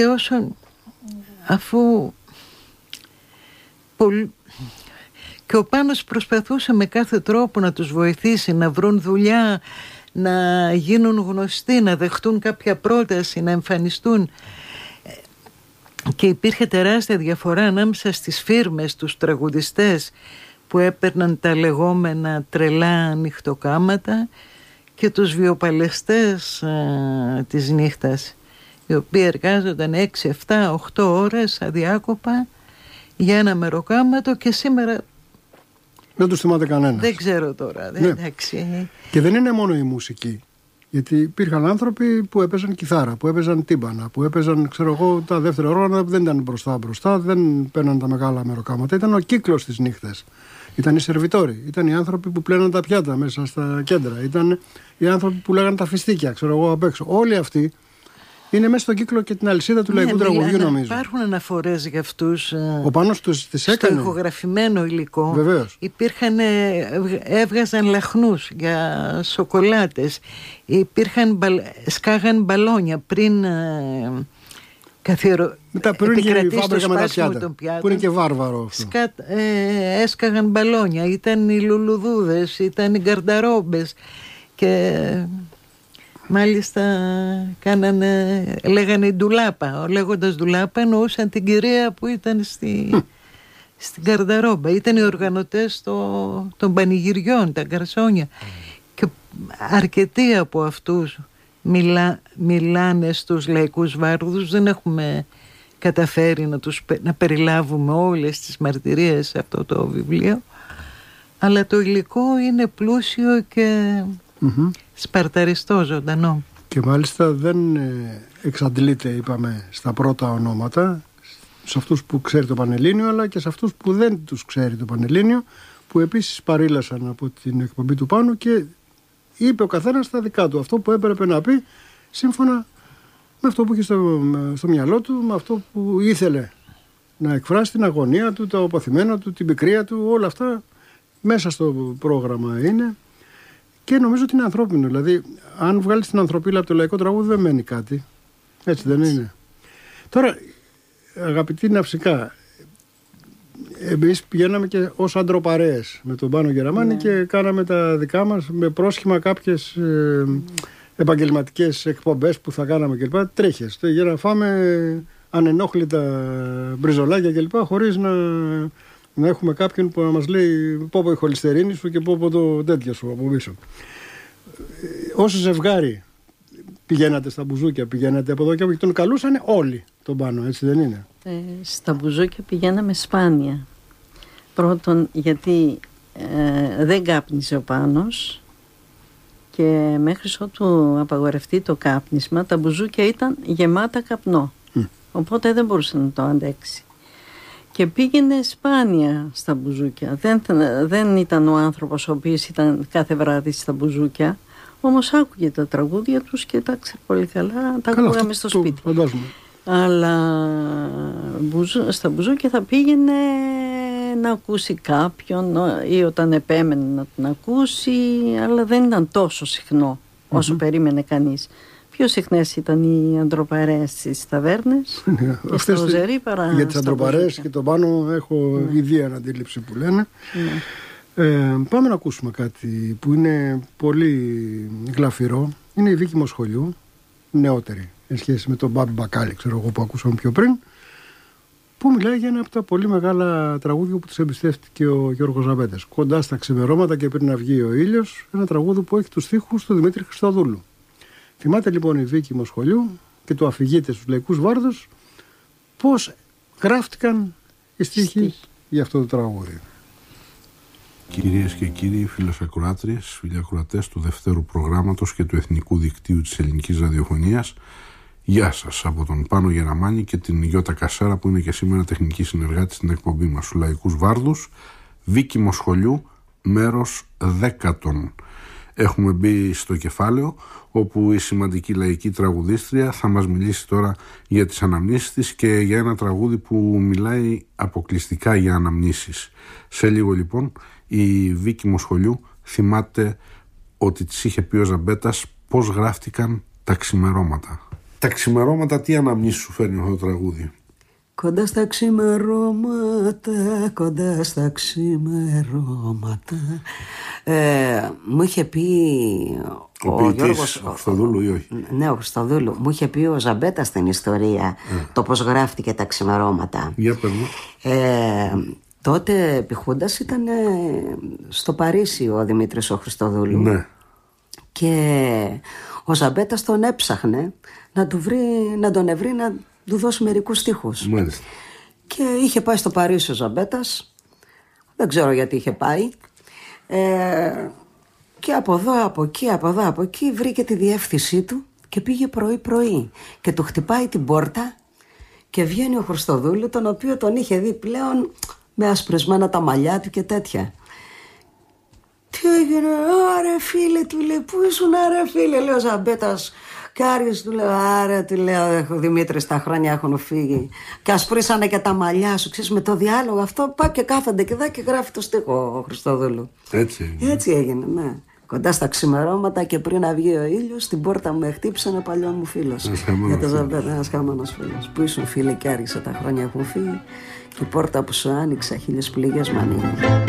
και ο Πάνος προσπαθούσε με κάθε τρόπο να τους βοηθήσει να βρουν δουλειά, να γίνουν γνωστοί, να δεχτούν κάποια πρόταση, να εμφανιστούν. Και υπήρχε τεράστια διαφορά ανάμεσα στις φίρμες, τους τραγουδιστές που έπαιρναν τα λεγόμενα τρελά ανοιχτοκάματα και τους βιοπαλαιστές της νύχτας, οι οποίοι εργάζονταν 6, 7, 8 ώρες αδιάκοπα για ένα μεροκάματο και σήμερα δεν τους θυμάται κανένας. Δεν ξέρω τώρα. Ναι. Και δεν είναι μόνο η μουσική. Γιατί υπήρχαν άνθρωποι που έπαιζαν κιθάρα, που έπαιζαν τύμπανα, που έπαιζαν, ξέρω εγώ, τα δεύτερα όργανα, δεν ήταν μπροστά, δεν παίρναν τα μεγάλα μεροκάματα. Ήταν ο κύκλος της νύχτας. Ήταν οι σερβιτόροι, ήταν οι άνθρωποι που πλέναν τα πιάτα μέσα στα κέντρα, ήταν οι άνθρωποι που λέγανε τα φιστίκια, ξέρω εγώ, απ' έξω. Όλοι αυτοί Είναι μέσα στον κύκλο και την αλυσίδα του λαϊκού τραγουδιού, νομίζω. Υπάρχουν αναφορές για αυτούς. Ο Πάνος τις έκανε. Στο ηχογραφημένο υλικό. Βεβαίως. Έβγαζαν λαχνούς για σοκολάτες. Σκάγαν μπαλόνια πριν επικρατήσει το σπάσιμο των πιάτων. Που είναι και βάρβαρο αυτό. Έσκαγαν μπαλόνια. Ήταν οι λουλουδούδες, ήταν οι γκαρνταρόμπες. Και μάλιστα λέγανε ντουλάπα. Λέγοντας ντουλάπα εννοούσαν την κυρία που ήταν στην γκαρνταρόμπα. Ήταν οι οργανωτές των πανηγυριών, τα γκαρσόνια. Και αρκετοί από αυτούς μιλάνε στους λαϊκούς βάρδους. Δεν έχουμε καταφέρει να περιλάβουμε όλες τις μαρτυρίες σε αυτό το βιβλίο, αλλά το υλικό είναι πλούσιο και σπαρταριστό, ζωντανό. Και μάλιστα δεν εξαντλείται, είπαμε, στα πρώτα ονόματα, σε αυτούς που ξέρει το Πανελλήνιο, αλλά και σε αυτούς που δεν τους ξέρει το Πανελλήνιο, που επίσης παρήλασαν από την εκπομπή του Πάνου και είπε ο καθένας τα δικά του, αυτό που έπρεπε να πει σύμφωνα με αυτό που είχε στο μυαλό του, με αυτό που ήθελε να εκφράσει, την αγωνία του, το αποθυμένο του, την πικρία του, όλα αυτά μέσα στο πρόγραμμα είναι. Και νομίζω ότι είναι ανθρώπινο. Δηλαδή, αν βγάλεις την ανθρωπίλα από το λαϊκό τραγούδι, δεν μένει κάτι. Έτσι δεν είναι? Τώρα, αγαπητοί ναυσικά, εμείς πηγαίναμε και ως αντροπαρέες με τον Πάνο Γεραμάνη και κάναμε τα δικά μας με πρόσχημα κάποιες επαγγελματικές εκπομπές που θα κάναμε κλπ. Τρέχες για να φάμε ανενόχλητα μπριζολάκια κλπ. Χωρίς να έχουμε κάποιον που να μας λέει πω η χολυστερίνη σου και πω το τέτοιο σου από πίσω. Όσο ζευγάρι πηγαίνατε στα μπουζούκια, πηγαίνατε από εδώ και από εκεί, τον καλούσανε όλοι τον Πάνο, έτσι δεν είναι? Στα μπουζούκια πηγαίναμε σπάνια. Πρώτον γιατί δεν κάπνιζε ο Πάνος και μέχρι ότου απαγορευτεί το κάπνισμα τα μπουζούκια ήταν γεμάτα καπνό. Οπότε δεν μπορούσε να το αντέξει. Και πήγαινε σπάνια στα μπουζούκια. Δεν ήταν ο άνθρωπος ο οποίος ήταν κάθε βράδυ στα μπουζούκια, όμως άκουγε τα τραγούδια τους και τα ξέρει πολύ καλά, τα ακούγαμε στο σπίτι. Αλλά στα μπουζούκια θα πήγαινε να ακούσει κάποιον ή όταν επέμενε να τον ακούσει, αλλά δεν ήταν τόσο συχνό όσο περίμενε κανείς. Πιο συχνές ήταν οι αντροπαρέες στις ταβέρνες και στο Οζερί παρά για τις αντροπαρέες και τον Πάνο έχω ιδία αντίληψη που λένε. Πάμε να ακούσουμε κάτι που είναι πολύ γλαφυρό. Είναι η Βίκη Μοσχολιού, νεότερη εν σχέση με τον Μπάμπη Μπακάλι, ξέρω εγώ, που ακούσαμε πιο πριν, που μιλάει για ένα από τα πολύ μεγάλα τραγούδια που τους εμπιστεύτηκε ο Γιώργος Ζαμπέτας. Κοντά στα ξημερώματα και πριν να βγει ο ήλιος, ένα τραγούδι που έχει τους στίχους του Δημήτρη Χριστοδούλου. Θυμάται λοιπόν η Βίκη Μοσχολιού και το αφηγείται στους λαϊκούς βάρδους πώς γράφτηκαν οι στίχοι για αυτό το τραγούδι. Κυρίες και κύριοι, φίλες ακροάτριες, φίλοι ακροατές του δευτέρου προγράμματος και του Εθνικού Δικτύου της Ελληνικής Ραδιοφωνίας, γεια σας από τον Πάνο Γεραμάνη και την Γιώτα Κασέρα που είναι και σήμερα τεχνική συνεργάτη στην εκπομπή μας. Στους λαϊκούς βάρδους, Βίκη Μοσχολιού, μέρος 10. Έχουμε μπει στο κεφάλαιο όπου η σημαντική λαϊκή τραγουδίστρια θα μας μιλήσει τώρα για τις αναμνήσεις της και για ένα τραγούδι που μιλάει αποκλειστικά για αναμνήσεις. Σε λίγο λοιπόν η Βίκη Μοσχολιού θυμάται ότι της είχε πει ο Ζαμπέτας πώς γράφτηκαν τα ξημερώματα. Τα ξημερώματα, τι αναμνήσεις σου φέρνει αυτό το τραγούδι? Κοντά στα ξημερώματα, κοντά στα ξημερώματα. Μου είχε πει ο Γιώργος Χριστοδούλου ή όχι? Ναι, ο Χριστοδούλου. Μου είχε πει ο Ζαμπέτας στην ιστορία το πώς γράφτηκε τα ξημερώματα. Για παίρνω. Τότε επιχούντας ήταν στο Παρίσι ο Δημήτρης ο Χριστοδούλου. Ναι. Και ο Ζαμπέτας τον έψαχνε να τον ευρεί να του δώσει μερικούς στίχους. Μάλιστα. Και είχε πάει στο Παρίσι ο Ζαμπέτας, δεν ξέρω γιατί είχε πάει, και από εδώ, από εκεί βρήκε τη διεύθυνσή του και πήγε πρωί και του χτυπάει την πόρτα και βγαίνει ο Χριστοδούλου, τον οποίο τον είχε δει πλέον με ασπρισμένα τα μαλλιά του και τέτοια. Τι έγινε, άρε φίλε, του λέει, πού ήσουν άρε φίλε, λέει ο Ζαμπέτας. Και Άρης του λέω, άρα, του λέω, Δημήτρη, τα χρόνια έχουν φύγει. Και ασπρίσανε και τα μαλλιά σου, ξέρεις, με το διάλογο αυτό. Πάει και κάθονται και δά και γράφει το στίχο ο Χριστοδούλου. Έτσι έγινε, ναι. Κοντά στα ξημερώματα και πριν να βγει ο ήλιος, στην πόρτα μου χτύπησε ένα παλιό μου φίλος. Για το Ζαμπέτα, ένας χαμένος φίλος. Πού ήσουν, φίλε, και άργησε, τα χρόνια έχουν φύγει. Και η πόρτα που σου άνοιξα, 1000 πληγές μ' ανοίγει.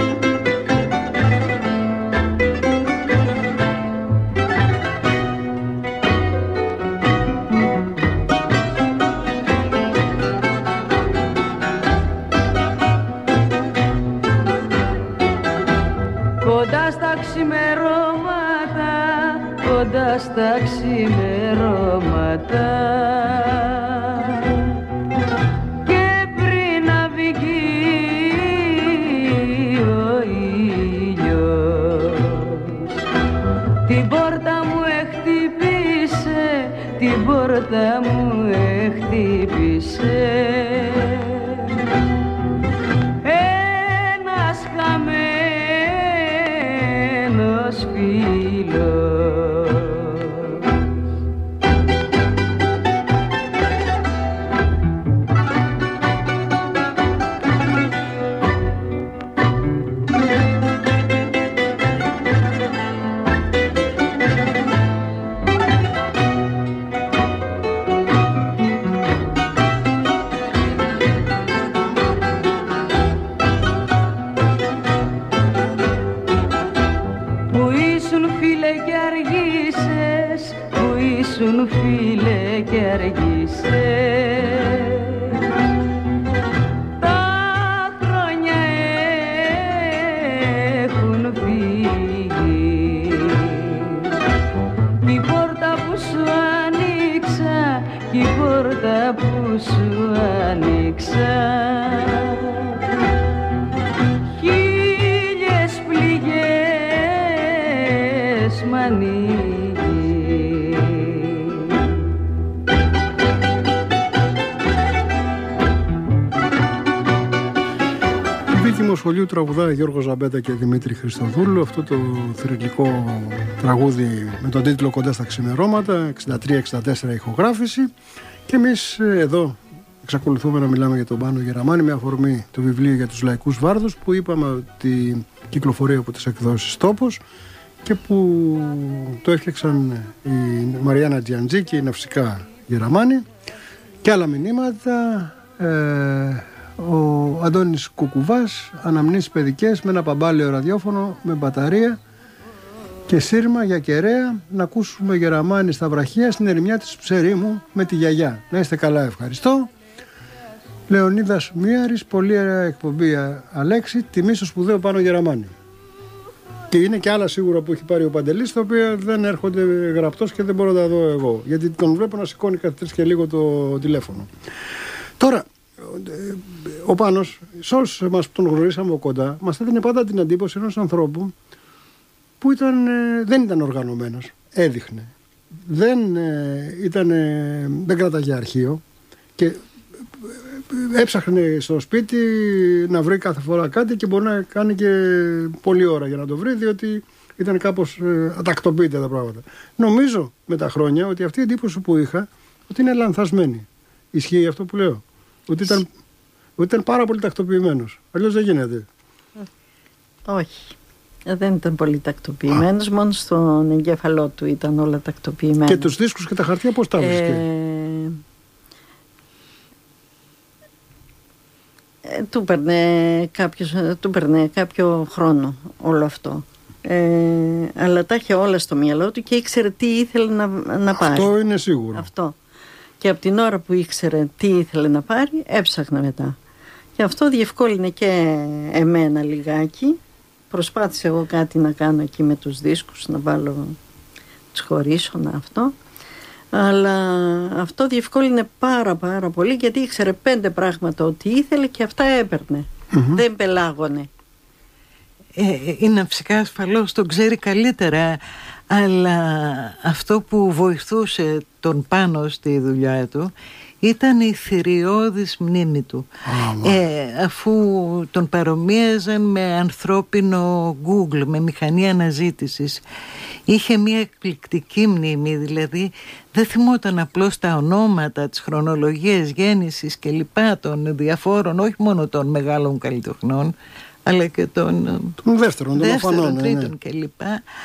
Κοντά στα ξημερώματα και πριν να βγει ο ήλιος, την πόρτα μου χτύπησε, την πόρτα μου χτύπησε ένας χαμένος φίλος. Φίλε και αργήσες, τα χρόνια έχουν φύγει, η πόρτα που σου άνοιξα, η πόρτα που σου άνοιξα, 1000 πληγές μ' ανοίγει. Σχολείου τραγουδάει Γιώργο Ζαμπέτα και Δημήτρη Χριστοδούλου αυτό το θρυλικό τραγούδι με τον τίτλο Κοντά στα ξημερώματα, 63-64 ηχογράφηση, και εμείς εδώ εξακολουθούμε να μιλάμε για τον Πάνο Γεραμάνη με αφορμή το βιβλίο για τους λαϊκούς βάρδους που είπαμε ότι κυκλοφορεί από τις εκδόσεις Τόπος και που το έφτιαξαν η Μαριάννα Τζιαντζή και η Ναυσικά Γεραμάνη, και άλλα μηνύματα. Ο Αντώνης Κουκουβάς, αναμνήσεις παιδικές με ένα παμπάλαιο ραδιόφωνο με μπαταρία και σύρμα για κεραία, να ακούσουμε Γεραμάνη στα βραχία στην ερημιά της Ψερίμου με τη γιαγιά. Να είστε καλά, ευχαριστώ. Λεωνίδας Μίαρης, πολύ ωραία εκπομπή Αλέξη, τιμή στο σπουδαίο Πάνο Γεραμάνη. Και είναι και άλλα σίγουρα που έχει πάρει ο Παντελής, τα οποία δεν έρχονται γραπτός και δεν μπορώ να τα δω εγώ, γιατί τον βλέπω να σηκώνει κάθε 3 και λίγο το τηλέφωνο. Τώρα, ο Πάνος, σε όλους εμάς που τον γνωρίσαμε από κοντά, μας έδινε πάντα την εντύπωση ενός ανθρώπου που δεν ήταν οργανωμένος, έδειχνε. Δεν κράταγε αρχείο και έψαχνε στο σπίτι να βρει κάθε φορά κάτι και μπορεί να κάνει και πολλή ώρα για να το βρει, διότι ήταν κάπως ατακτοποιητά τα πράγματα. Νομίζω με τα χρόνια ότι αυτή η εντύπωση που είχα ότι είναι λανθασμένη. Ισχύει αυτό που λέω? Ότι ήταν πάρα πολύ τακτοποιημένος. Αλλιώς δεν γίνεται. Όχι. Δεν ήταν πολύ τακτοποιημένος. Μόνο στον εγκέφαλό του ήταν όλα τακτοποιημένα. Και τους δίσκους και τα χαρτιά πώς τα βρίσκε? Του παίρνε κάποιο χρόνο όλο αυτό. Αλλά τα είχε όλα στο μυαλό του και ήξερε τι ήθελε να πάρει. Αυτό είναι σίγουρο. Αυτό. Και από την ώρα που ήξερε τι ήθελε να πάρει, έψαχνε μετά. Και αυτό διευκόλυνε και εμένα λιγάκι. Προσπάθησα εγώ κάτι να κάνω εκεί με τους δίσκους, να βάλω, τους χωρίσω, αυτό. Αλλά αυτό διευκόλυνε πάρα πολύ, γιατί ήξερε 5 πράγματα ότι ήθελε και αυτά έπαιρνε. Δεν πελάγωνε. Η Ναυσικά ασφαλώς τον ξέρει καλύτερα, αλλά αυτό που βοηθούσε τον Πάνο στη δουλειά του ήταν η θηριώδης μνήμη του. Αφού τον παρομοίαζαν με ανθρώπινο Google, με μηχανή αναζήτησης, Είχε μια εκπληκτική μνήμη, δηλαδή δεν θυμόταν απλώς τα ονόματα, τις χρονολογίες γέννησης και λοιπά των διαφόρων, όχι μόνο των μεγάλων καλλιτεχνών, αλλά και των δεύτερων, τρίτων κλπ.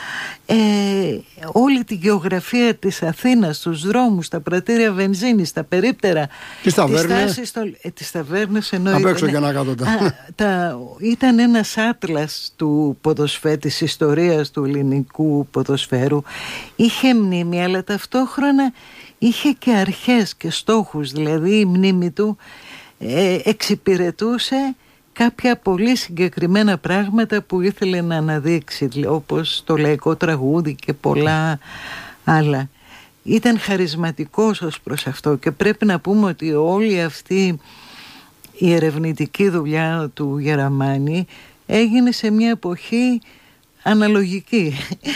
Όλη τη γεωγραφία της Αθήνας, τους δρόμους, τα πρατήρια βενζίνης, τα περίπτερα, τις ταβέρνες εννοείται. Απ' έξω και να κάτω ήταν ένας άτλας του της ιστορίας του ελληνικού ποδοσφαίρου. Είχε μνήμη, αλλά ταυτόχρονα είχε και αρχές και στόχους. Δηλαδή η μνήμη του εξυπηρετούσε κάποια πολύ συγκεκριμένα πράγματα που ήθελε να αναδείξει, όπως το λαϊκό τραγούδι και πολλά άλλα. Ήταν χαρισματικός ως προς αυτό, και πρέπει να πούμε ότι όλη αυτή η ερευνητική δουλειά του Γεραμάνη έγινε σε μια εποχή αναλογική,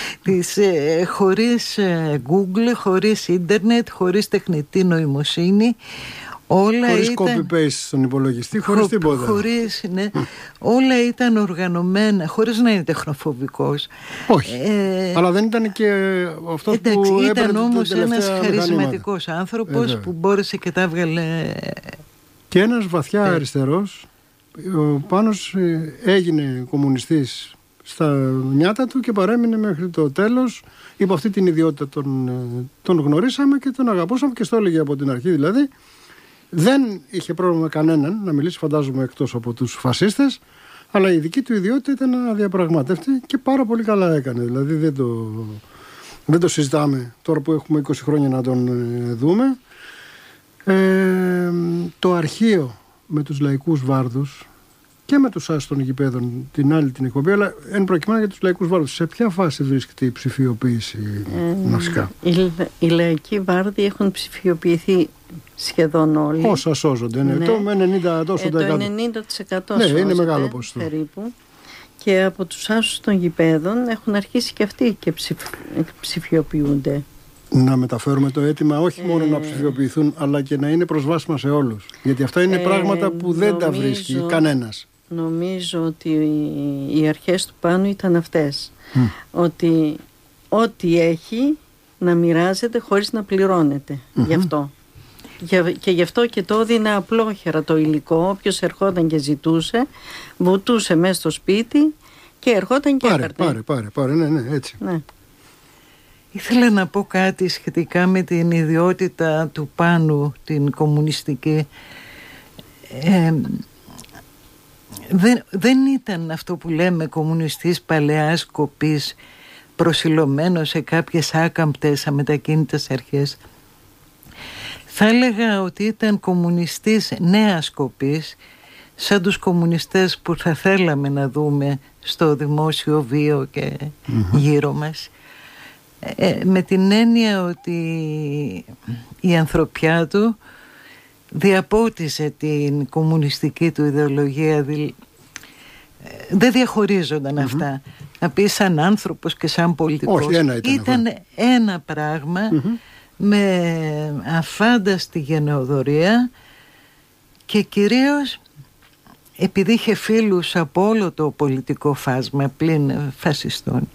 χωρίς Google, χωρίς ίντερνετ, χωρίς τεχνητή νοημοσύνη. Χωρίς copy-paste στον υπολογιστή, χωρίς τίποτα. Ναι, όλα ήταν οργανωμένα, χωρίς να είναι τεχνοφοβικός. Όχι, αλλά δεν ήταν και αυτός που έπαιρνε. Ήταν όμως ένας χαρισματικός άνθρωπος που μπόρεσε και τα έβγαλε. Και ένας βαθιά αριστερός. Ο Πάνος έγινε κομμουνιστής στα νιάτα του και παρέμεινε μέχρι το τέλος. Υπό αυτή την ιδιότητα τον γνωρίσαμε και τον αγαπούσαμε, και στο έλεγε από την αρχή δηλαδή. Δεν είχε πρόβλημα με κανέναν να μιλήσει, φαντάζομαι, εκτός από τους φασίστες, αλλά η δική του ιδιότητα ήταν να διαπραγματεύει, και πάρα πολύ καλά έκανε. Δηλαδή δεν το συζητάμε τώρα που έχουμε 20 χρόνια να τον δούμε. Το αρχείο με τους λαϊκούς βάρδους και με τους άσους των γηπέδων, την άλλη την εκπομπή, αλλά εν προκειμένου για τους λαϊκούς βάρδους, σε ποια φάση βρίσκεται η ψηφιοποίηση νοσικά? Οι λαϊκοί βάρδοι έχουν ψηφιοποιηθεί σχεδόν όλοι. Όσα σώζονται, ναι. Το 90%. Το 90% ναι, είναι μεγάλο ποσοστό. Περίπου. Και από τους άσους των γηπέδων έχουν αρχίσει και αυτοί και ψηφιοποιούνται. Να μεταφέρουμε το αίτημα όχι μόνο να ψηφιοποιηθούν, αλλά και να είναι προσβάσιμα σε όλους. Γιατί αυτά είναι πράγματα που δεν τα βρίσκει κανένας. Νομίζω ότι οι αρχές του Πάνου ήταν αυτές. Ότι ό,τι έχει να μοιράζεται χωρίς να πληρώνεται. Γι' αυτό. Και γι' αυτό και το έδινε απλόχερα το υλικό. Όποιος ερχόταν και ζητούσε, βουτούσε μέσα στο σπίτι και ερχόταν και έπαιρνε. Πάρε, ναι, έτσι. Ναι. Ήθελα να πω κάτι σχετικά με την ιδιότητα του Πάνου, την κομμουνιστική. Δεν ήταν αυτό που λέμε κομμουνιστής παλαιάς κοπής, προσιλωμένος σε κάποιες άκαμπτες αμετακίνητες αρχές. Θα έλεγα ότι ήταν κομμουνιστής νέας κοπής, σαν τους κομμουνιστές που θα θέλαμε να δούμε στο δημόσιο βίο και γύρω μας. Με την έννοια ότι η ανθρωπιά του διαπότισε την κομμουνιστική του ιδεολογία. Δεν διαχωρίζονταν αυτά. Να πει σαν άνθρωπος και σαν πολιτικός. Όχι, ήταν ένα πράγμα με αφάνταστη γενεοδορία, και κυρίως επειδή είχε φίλους από όλο το πολιτικό φάσμα πλην φασιστών,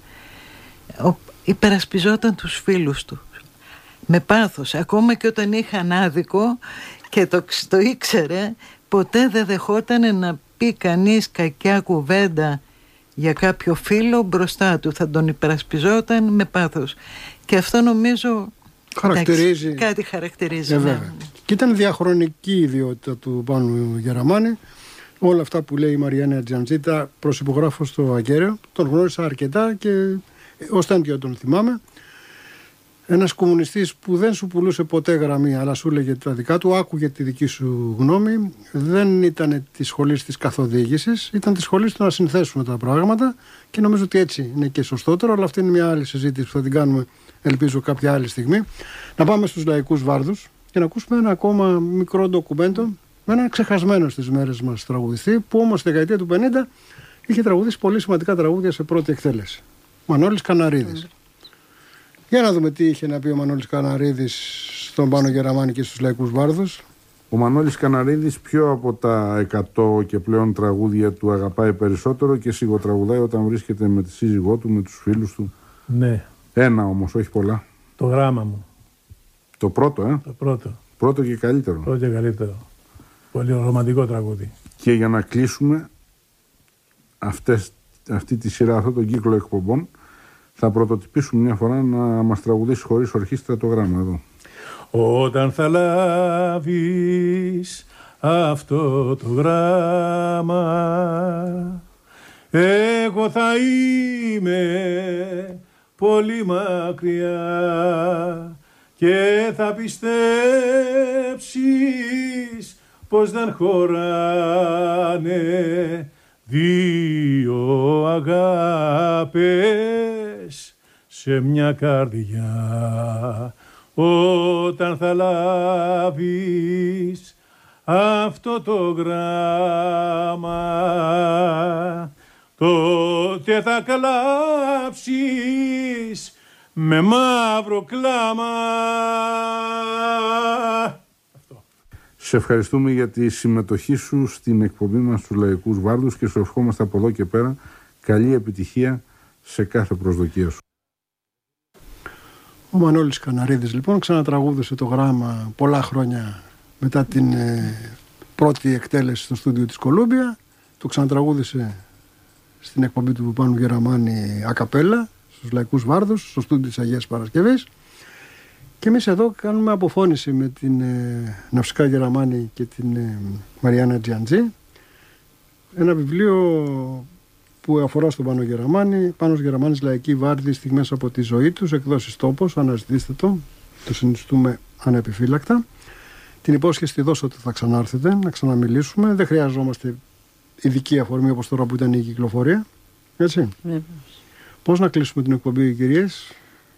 υπερασπιζόταν τους φίλους του με πάθος, ακόμα και όταν είχαν άδικο και το ήξερε. Ποτέ δεν δεχόταν να πει κανείς κακιά κουβέντα για κάποιο φίλο μπροστά του. Θα τον υπερασπιζόταν με πάθος, και αυτό νομίζω χαρακτηρίζει. Κάτι χαρακτηρίζει. Βέβαια. Και ήταν διαχρονική η ιδιότητα του Πάνου Γεραμάνη. Όλα αυτά που λέει η Μαριάννα Τζαντζίτα προσυπογράφω στο ακέραιο. Τον γνώρισα αρκετά και ως τέτοιο τον θυμάμαι. Ένας κομμουνιστής που δεν σου πουλούσε ποτέ γραμμή, αλλά σου έλεγε τα δικά του, άκουγε τη δική σου γνώμη. Δεν ήταν της σχολής της καθοδήγησης, ήταν της σχολής του να συνθέσουμε τα πράγματα, και νομίζω ότι έτσι είναι και σωστότερο, αλλά αυτή είναι μια άλλη συζήτηση που θα την κάνουμε, ελπίζω, κάποια άλλη στιγμή. Να πάμε στους λαϊκούς βάρδους και να ακούσουμε ένα ακόμα μικρό ντοκουμέντο με έναν ξεχασμένο στις μέρες μας τραγουδιστή, που όμως στη δεκαετία του 50 είχε τραγουδήσει πολύ σημαντικά τραγούδια σε πρώτη εκτέλεση. Μανώλης Καναρίδης. Για να δούμε τι είχε να πει ο Μανώλης Καναρίδης στον Πάνο Γεραμάνη και στους λαϊκούς βάρδους. Ο Μανώλης Καναρίδης, πιο από τα 100 και πλέον τραγούδια του, αγαπάει περισσότερο και σιγοτραγουδάει όταν βρίσκεται με τη σύζυγό του, με τους φίλους του. Ναι. Ένα όμως, όχι πολλά. Το γράμμα μου. Το πρώτο, Το πρώτο. Πρώτο και καλύτερο. Πρώτο και καλύτερο. Πολύ ρομαντικό τραγούδι. Και για να κλείσουμε αυτή τη σειρά, αυτόν τον κύκλο εκπομπών, θα πρωτοτυπήσουμε μια φορά να μας τραγουδήσει χωρίς ορχήστρα το γράμμα εδώ. Όταν θα λάβεις αυτό το γράμμα, εγώ θα είμαι πολύ μακριά και θα πιστέψεις πως δεν χωράνε δύο αγάπες σε μια καρδιά. Όταν θα λάβεις αυτό το γράμμα, τότε θα κλάψεις με μαύρο κλάμα. Σε ευχαριστούμε για τη συμμετοχή σου στην εκπομπή μας στους Λαϊκούς Βάρδους και σου ευχόμαστε από εδώ και πέρα καλή επιτυχία σε κάθε προσδοκία σου. Ο Μανώλης Καναρίδης λοιπόν ξανατραγούδησε το γράμμα πολλά χρόνια μετά την πρώτη εκτέλεση στο στούντιο της Κολούμπια. Το ξανατραγούδησε στην εκπομπή του Πάνου Γεραμάνη ακαπέλα στους Λαϊκούς Βάρδους, στο στούντιο της Αγίας Παρασκευής. Και εμείς εδώ κάνουμε αποφώνηση με την Ναυσικά Γεραμάνη και την Μαριάννα Τζιαντζή. Ένα βιβλίο που αφορά στον Πάνο Γεραμάνη. Πάνος Γεραμάνης, Λαϊκή Βάρδη, στιγμές από τη ζωή τους, εκδόσεις Τόπος, αναζητήστε το συνιστούμε ανεπιφύλακτα. Την υπόσχεση τη δώσω ότι θα ξανάρθετε να ξαναμιλήσουμε. Δεν χρειαζόμαστε ειδική αφορμή όπως τώρα που ήταν η κυκλοφορία. Έτσι. Πώς να κλείσουμε την εκπομπή, κυρίες?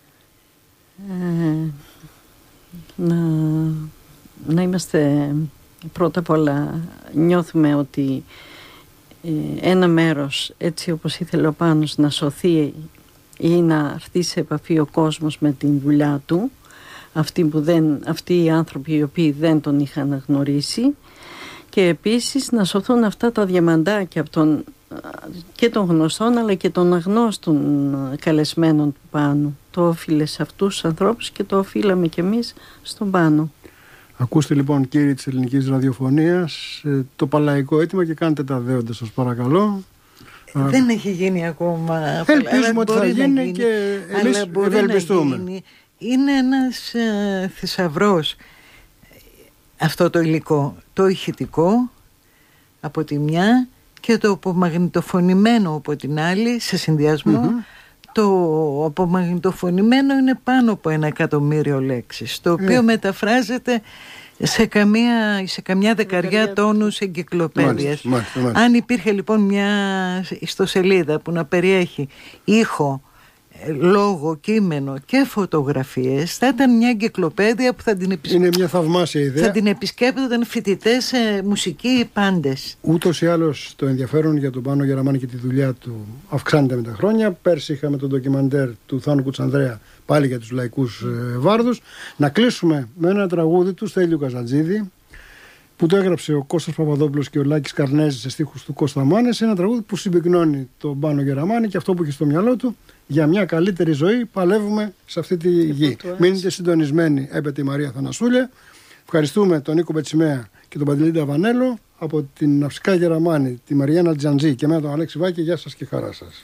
Να είμαστε πρώτα απ' όλα, νιώθουμε ότι ένα μέρος, έτσι όπως ήθελε ο Πάνος, να σωθεί ή να έρθει σε επαφή ο κόσμος με την δουλειά του, αυτοί οι άνθρωποι οι οποίοι δεν τον είχαν γνωρίσει, και επίσης να σωθούν αυτά τα διαμαντάκια και των γνωστών αλλά και των αγνώστων καλεσμένων του Πάνου. Το όφιλε σε αυτούς τους ανθρώπους και το οφείλαμε κι εμείς στον Πάνο. Ακούστε λοιπόν, κύριοι της Ελληνικής Ραδιοφωνίας, το παλαϊκό αίτημα και κάντε τα δέοντα σας παρακαλώ. Δεν έχει γίνει ακόμα. Ελπίζουμε ότι θα γίνει και εμείς ευελπιστούμε. Είναι ένας θησαυρός αυτό το υλικό, το ηχητικό από τη μια και το απομαγνητοφωνημένο από την άλλη, σε συνδυασμό. Το απομαγνητοφωνημένο είναι πάνω από 1 εκατομμύριο λέξεις, το οποίο μεταφράζεται σε καμιά δεκαριά τόνους εγκυκλοπαίδειας. Αν υπήρχε λοιπόν μια ιστοσελίδα που να περιέχει ήχο, λόγο, κείμενο και φωτογραφίες, θα ήταν μια εγκυκλοπαίδεια που θα την είναι μια θαυμάσια ιδέα. Θα την επισκέπτονταν φοιτητές μουσική πάντες. Ούτως ή άλλως το ενδιαφέρον για τον Πάνο Γεραμάνη και τη δουλειά του αυξάνεται με τα χρόνια. Πέρσι είχαμε τον ντοκιμαντέρ του Θάνου Κουτσανδρέα πάλι για τους Λαϊκούς Βάρδους. Να κλείσουμε με ένα τραγούδι του Στέλιου Καζαντζίδη που το έγραψε ο Κώστας Παπαδόπουλος και ο Λάκης Καρνέζης σε στίχους του Κώστα Μάνες. Ένα τραγούδι που συμπυκνώνει τον Πάνο Γεραμάνη και αυτό που έχει στο μυαλό του. Για μια καλύτερη ζωή παλεύουμε σε αυτή τη γη. Μείνετε συντονισμένοι, έπεται η Μαρία Θανασούλια. Ευχαριστούμε τον Νίκο Πετσιμέα και τον Παντελή Ταβανέλο. Από την Ναυσικά Γεραμάνη, τη Μαριάννα Τζαντζή και με τον Αλέξη Βάκη. Γεια σας και χαρά σας.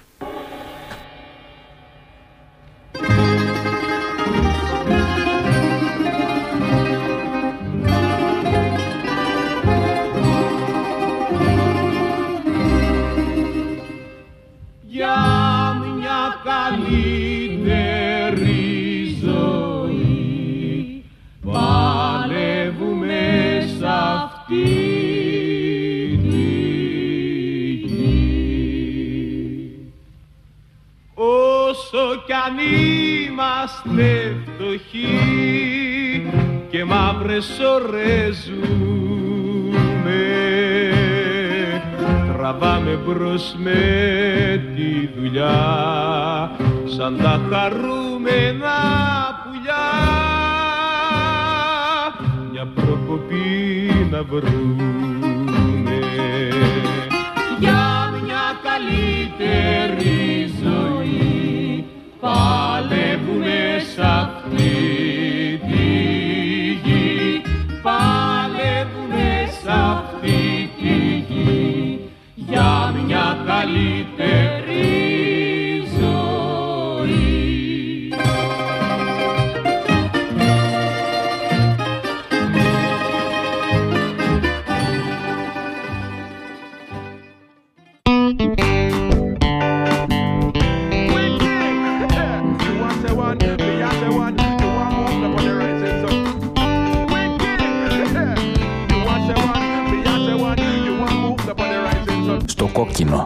Καλύτερη ζωή παλεύουμε σ' αυτή τη γη. Όσο κι αν είμαστε φτωχοί και μαύρες ώρες ζούμε, τραβάμε μπρος με τη δουλειά σαν τα χαρούμενα πουλιά, μια προκοπή να βρούμε. Για μια καλύτερη ζωή παλεύουνε σ' αυτή τη γη, παλεύουνε σ' αυτή τη γη για μια καλύτερη ζωή. Στο κόκκινο.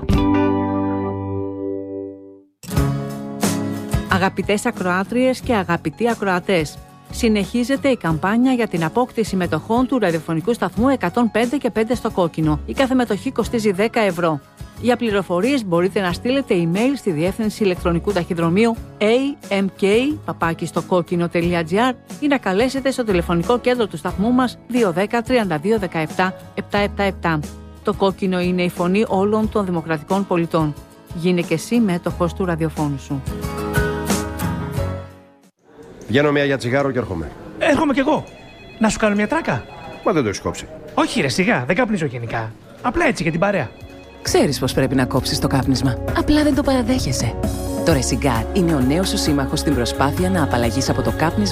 Αγαπητές ακροάτριες και αγαπητοί ακροατές, συνεχίζεται η καμπάνια για την απόκτηση μετοχών του ραδιοφωνικού σταθμού 105 και 5 στο κόκκινο. Η κάθε μετοχή κοστίζει 10 ευρώ. Για πληροφορίες μπορείτε να στείλετε email στη διεύθυνση ηλεκτρονικού ταχυδρομείου amk@stokokino.gr ή να καλέσετε στο τηλεφωνικό κέντρο του σταθμού μας 210 32 17 777. Το κόκκινο είναι η φωνή όλων των δημοκρατικών πολιτών. Γίνε και εσύ μέτοχος του ραδιοφώνου σου. Βγαίνω μία για τσιγάρο και έρχομαι. Έρχομαι κι εγώ. Να σου κάνω μια τράκα. Μα δεν το έχεις κόψει. Όχι ρε, σιγά, δεν καπνίζω γενικά. Απλά έτσι για την παρέα. Ξέρεις πως πρέπει να κόψεις το κάπνισμα. Απλά δεν το παραδέχεσαι. Το Resigar είναι ο νέος σου σύμμαχος στην προσπάθεια να απαλλαγείς από το κάπνισμα